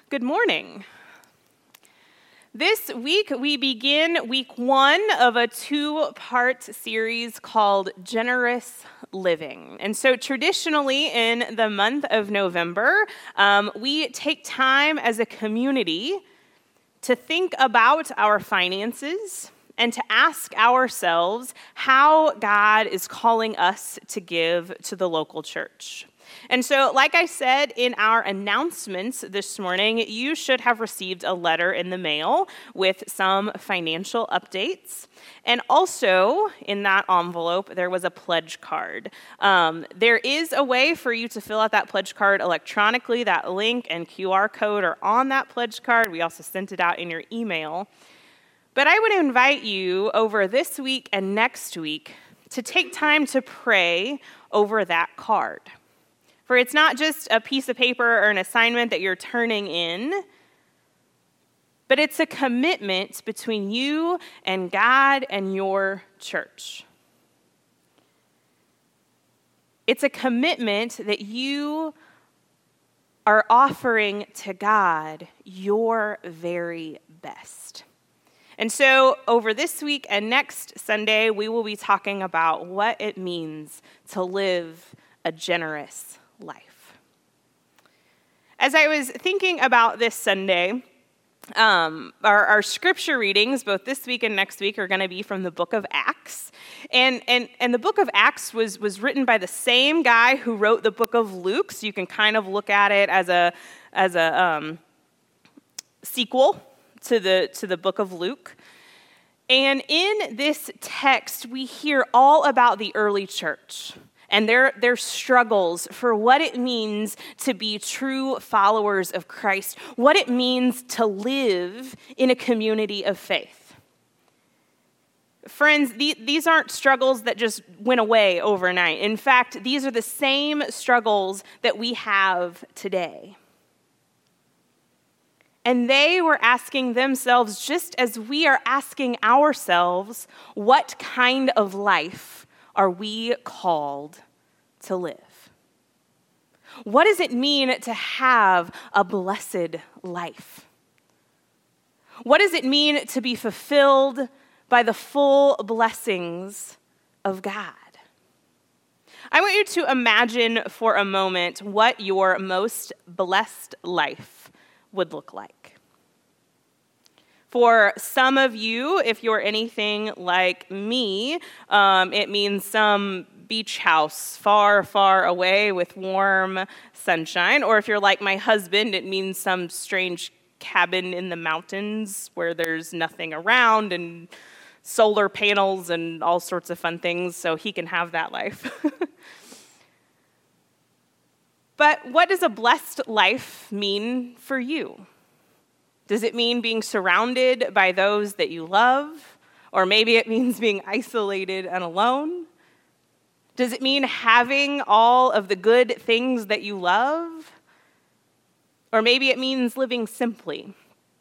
Good morning. This week, we begin week 1 of a 2-part series called Generous Living. And so traditionally in the month of November, we take time as a community to think about our finances and to ask ourselves how God is calling us to give to the local church. And so, like I said in our announcements this morning, you should have received a letter in the mail with some financial updates. And also, in that envelope, there was a pledge card. There is a way for you to fill out that pledge card electronically. That link and QR code are on that pledge card. We also sent it out in your email. But I would invite you over this week and next week to take time to pray over that card. For it's not just a piece of paper or an assignment that you're turning in, but it's a commitment between you and God and your church. It's a commitment that you are offering to God your very best. And so over this week and next Sunday, we will be talking about what it means to live a generous life. As I was thinking about this Sunday, our scripture readings, both this week and next week, are going to be from the book of Acts. And the book of Acts was written by the same guy who wrote the book of Luke, so you can kind of look at it as a sequel to the book of Luke. And in this text, we hear all about the early church and their struggles for what it means to be true followers of Christ, what it means to live in a community of faith. Friends, these aren't struggles that just went away overnight. In fact, these are the same struggles that we have today. And they were asking themselves, just as we are asking ourselves, what kind of life are we called to live? What does it mean to have a blessed life? What does it mean to be fulfilled by the full blessings of God? I want you to imagine for a moment what your most blessed life would look like. For some of you, if you're anything like me, it means some beach house far, far away with warm sunshine. Or if you're like my husband, it means some strange cabin in the mountains where there's nothing around and solar panels and all sorts of fun things, so he can have that life. But what does a blessed life mean for you? Does it mean being surrounded by those that you love? Or maybe it means being isolated and alone? Does it mean having all of the good things that you love? Or maybe it means living simply.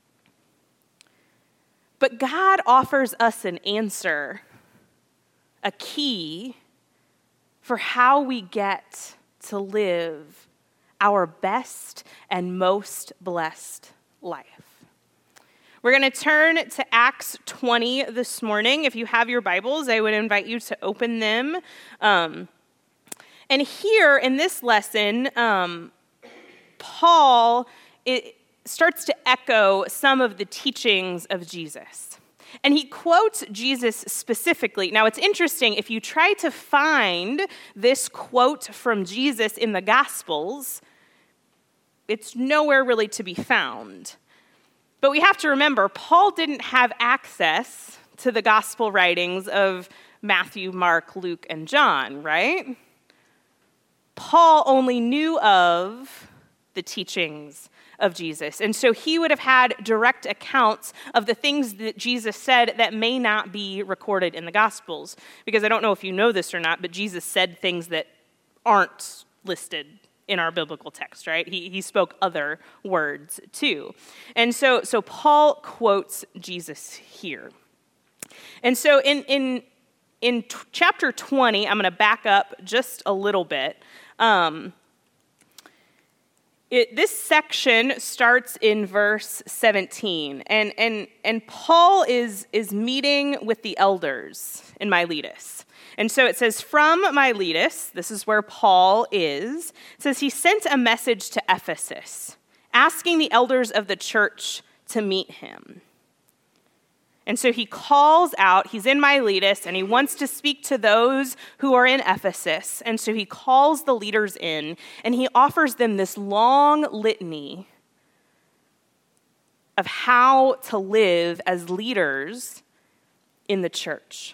But God offers us an answer, a key for how we get to live our best and most blessed life. We're going to turn to Acts 20 this morning. If you have your Bibles, I would invite you to open them. And here in this lesson, Paul starts to echo some of the teachings of Jesus. And he quotes Jesus specifically. Now, it's interesting, if you try to find this quote from Jesus in the Gospels, it's nowhere really to be found. But we have to remember, Paul didn't have access to the gospel writings of Matthew, Mark, Luke, and John, right? Paul only knew of the teachings of Jesus. And so he would have had direct accounts of the things that Jesus said that may not be recorded in the Gospels. Because I don't know if you know this or not, but Jesus said things that aren't listed in our biblical text, right? He spoke other words too. And so Paul quotes Jesus here. And so in chapter 20, I'm going to back up just a little bit. This section starts in verse 17, and Paul is meeting with the elders in Miletus. And so it says, from Miletus, this is where Paul is, it says he sent a message to Ephesus, asking the elders of the church to meet him. And so he calls out, he's in Miletus, and he wants to speak to those who are in Ephesus. And so he calls the leaders in, and he offers them this long litany of how to live as leaders in the church.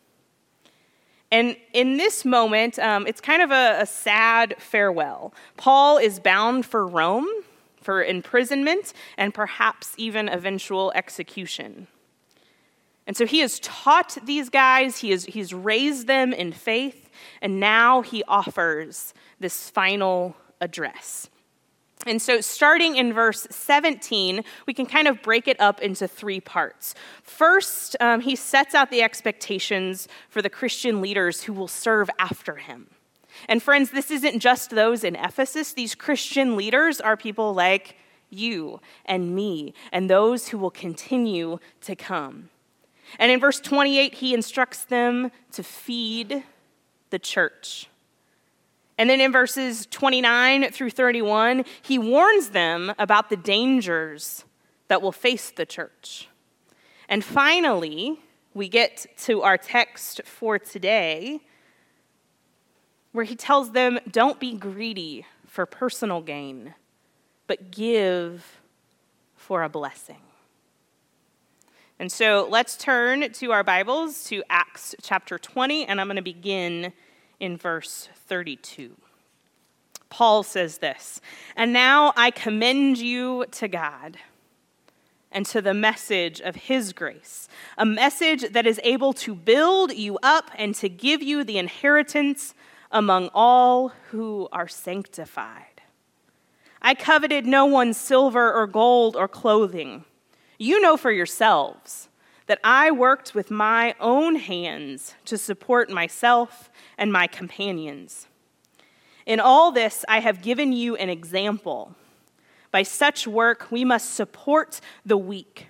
And in this moment, it's kind of a sad farewell. Paul is bound for Rome, for imprisonment, and perhaps even eventual execution. And so he has taught these guys, he's raised them in faith, and now he offers this final address. And so starting in verse 17, we can kind of break it up into three parts. First, he sets out the expectations for the Christian leaders who will serve after him. And friends, this isn't just those in Ephesus. These Christian leaders are people like you and me and those who will continue to come. And in verse 28, he instructs them to feed the church. And then in verses 29 through 31, he warns them about the dangers that will face the church. And finally, we get to our text for today, where he tells them, don't be greedy for personal gain, but give for a blessing. And so let's turn to our Bibles to Acts chapter 20, and I'm going to begin in verse 32. Paul says this, "And now I commend you to God and to the message of his grace, a message that is able to build you up and to give you the inheritance among all who are sanctified. I coveted no one's silver or gold or clothing. You know for yourselves that I worked with my own hands to support myself and my companions. In all this, I have given you an example. By such work, we must support the weak,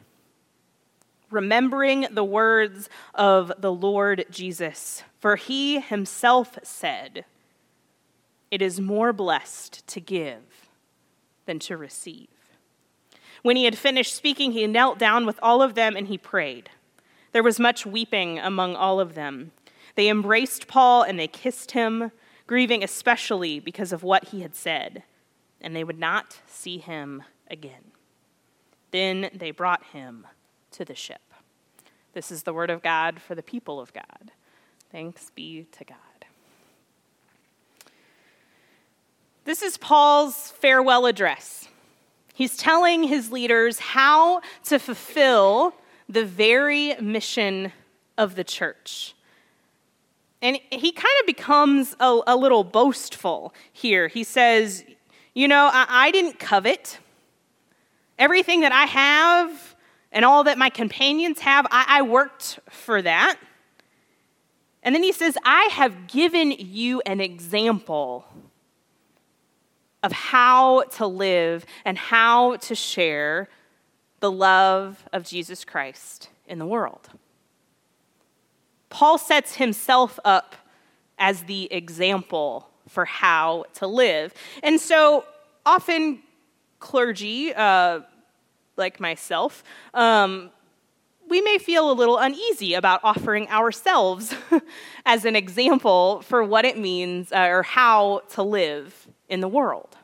remembering the words of the Lord Jesus. For he himself said, 'It is more blessed to give than to receive.' When he had finished speaking, he knelt down with all of them and he prayed. There was much weeping among all of them. They embraced Paul and they kissed him, grieving especially because of what he had said, and they would not see him again. Then they brought him to the ship." This is the word of God for the people of God. Thanks be to God. This is Paul's farewell address. He's telling his leaders how to fulfill the very mission of the church. And he kind of becomes a little boastful here. He says, I didn't covet. Everything that I have and all that my companions have, I worked for that. And then he says, I have given you an example of how to live and how to share the love of Jesus Christ in the world. Paul sets himself up as the example for how to live. And so often clergy, like myself, we may feel a little uneasy about offering ourselves as an example for what it means or how to live in the world.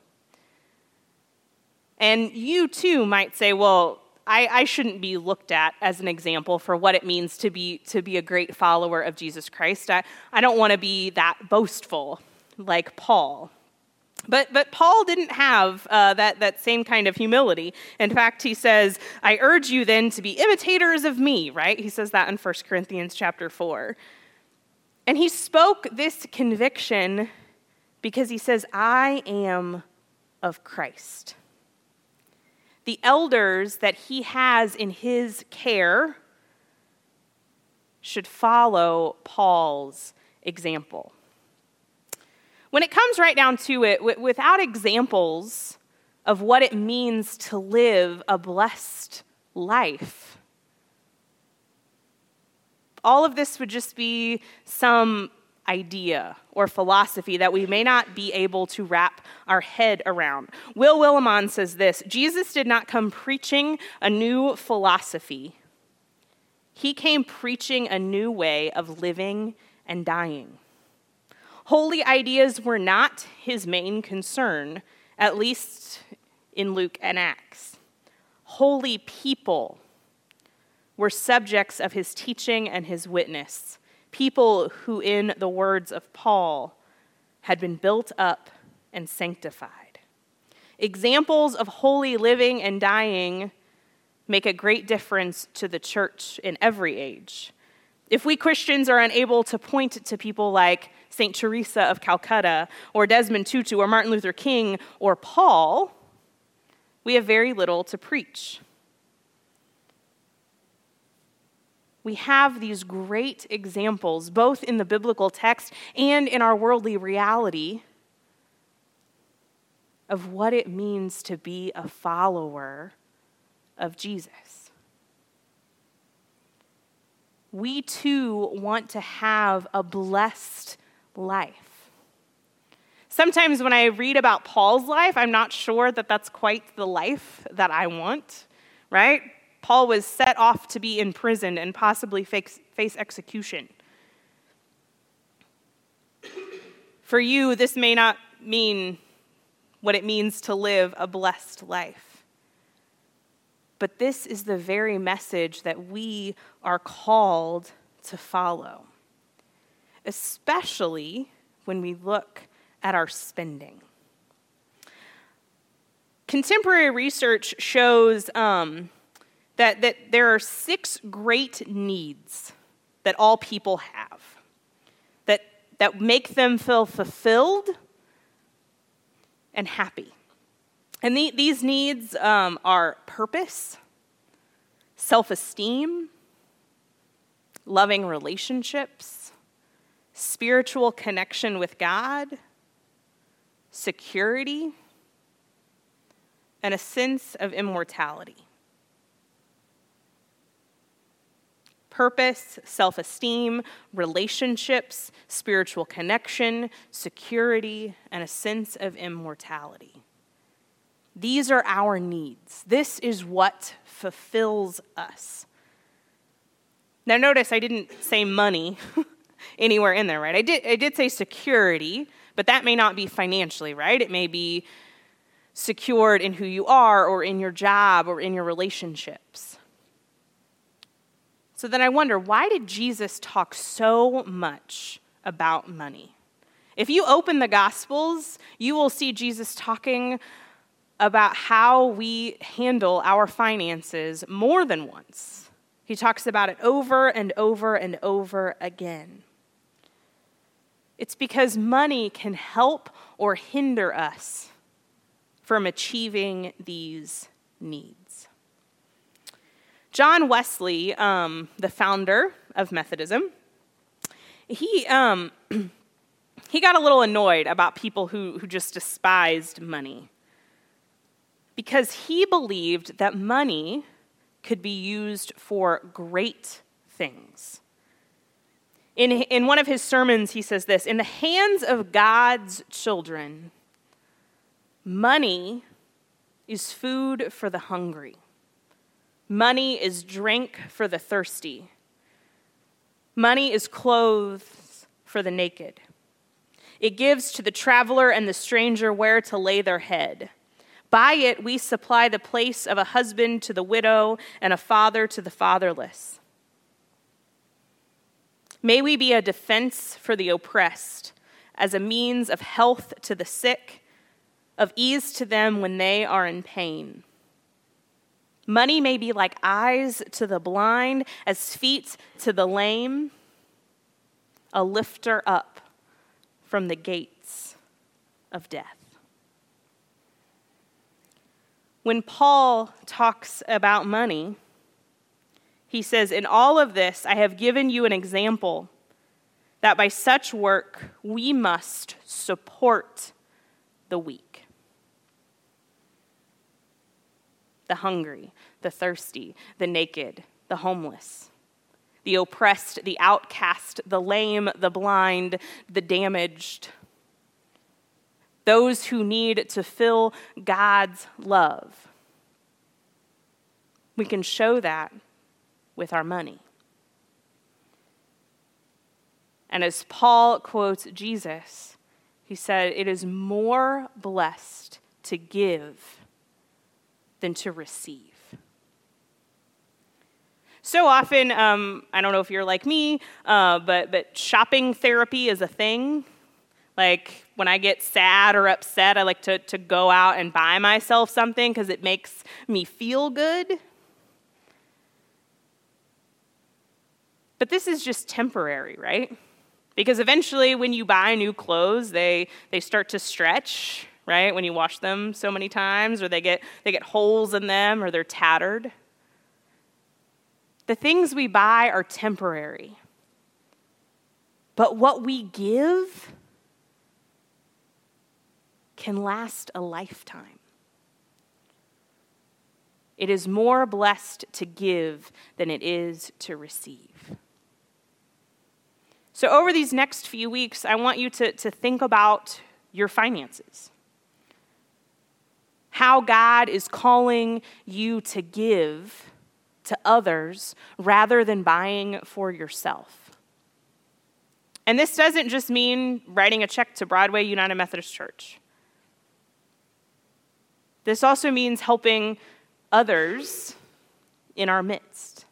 And you too might say, well, I shouldn't be looked at as an example for what it means to be a great follower of Jesus Christ. I don't want to be that boastful like Paul. But Paul didn't have that same kind of humility. In fact, he says, I urge you then to be imitators of me, right? He says that in 1 Corinthians chapter 4. And he spoke this conviction because he says, I am of Christ. The elders that he has in his care should follow Paul's example. When it comes right down to it, without examples, of what it means to live a blessed life. All of this would just be some idea or philosophy that we may not be able to wrap our head around. Will Willimon says this: Jesus did not come preaching a new philosophy. He came preaching a new way of living and dying. Holy ideas were not his main concern, at least in Luke and Acts. Holy people were subjects of his teaching and his witness. People who, in the words of Paul, had been built up and sanctified. Examples of holy living and dying make a great difference to the church in every age. If we Christians are unable to point to people like St. Teresa of Calcutta, or Desmond Tutu, or Martin Luther King, or Paul, we have very little to preach. We have these great examples, both in the biblical text and in our worldly reality, of what it means to be a follower of Jesus. We too want to have a blessed life. Sometimes when I read about Paul's life, I'm not sure that that's quite the life that I want, right? Paul was set off to be in prison and possibly face execution. For you, this may not mean what it means to live a blessed life. But this is the very message that we are called to follow, especially when we look at our spending. Contemporary research shows that there are 6 great needs that all people have that make them feel fulfilled and happy. And these needs are purpose, self-esteem, loving relationships, spiritual connection with God, security, and a sense of immortality. Purpose, self-esteem, relationships, spiritual connection, security, and a sense of immortality. These are our needs. This is what fulfills us. Now notice I didn't say money anywhere in there, right? I did say security, but that may not be financially, right? It may be secured in who you are or in your job or in your relationships. So then I wonder, why did Jesus talk so much about money? If you open the Gospels, you will see Jesus talking about how we handle our finances more than once. He talks about it over and over and over again. It's because money can help or hinder us from achieving these needs. John Wesley, the founder of Methodism, he got a little annoyed about people who just despised money, because he believed that money could be used for great things. In one of his sermons, he says this: "In the hands of God's children, money is food for the hungry. Money is drink for the thirsty. Money is clothes for the naked. It gives to the traveler and the stranger where to lay their head. By it, we supply the place of a husband to the widow and a father to the fatherless. May we be a defense for the oppressed, as a means of health to the sick, of ease to them when they are in pain. Money may be like eyes to the blind, as feet to the lame, a lifter up from the gates of death." When Paul talks about money, he says, "In all of this, I have given you an example that by such work we must support the weak." the hungry, the thirsty, the naked, the homeless, the oppressed, the outcast, the lame, the blind, the damaged, those who need to feel God's love. We can show that with our money. And as Paul quotes Jesus, he said, "It is more blessed to give than to receive." So often, I don't know if you're like me, but shopping therapy is a thing. Like when I get sad or upset, I like to go out and buy myself something because it makes me feel good. But this is just temporary, right? Because eventually when you buy new clothes, they start to stretch, right? When you wash them so many times, or they get holes in them, or they're tattered. The things we buy are temporary. But what we give can last a lifetime. It is more blessed to give than it is to receive. So over these next few weeks, I want you to think about your finances. How God is calling you to give to others rather than buying for yourself. And this doesn't just mean writing a check to Broadway United Methodist Church. This also means helping others in our midst.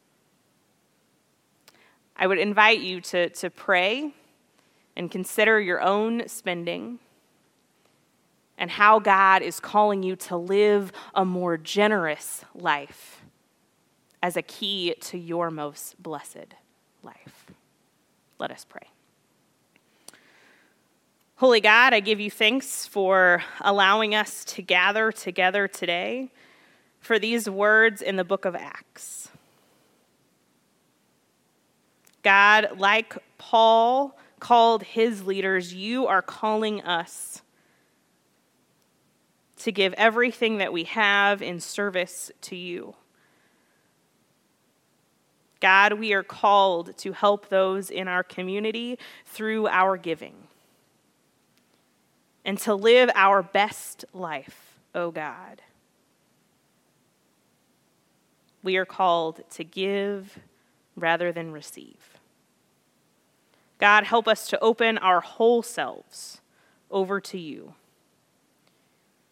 I would invite you to pray and consider your own spending and how God is calling you to live a more generous life as a key to your most blessed life. Let us pray. Holy God, I give you thanks for allowing us to gather together today for these words in the book of Acts. God, like Paul called his leaders, you are calling us to give everything that we have in service to you. God, we are called to help those in our community through our giving and to live our best life, O God. We are called to give rather than receive. God, help us to open our whole selves over to you.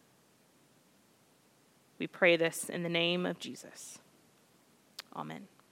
We pray this in the name of Jesus. Amen.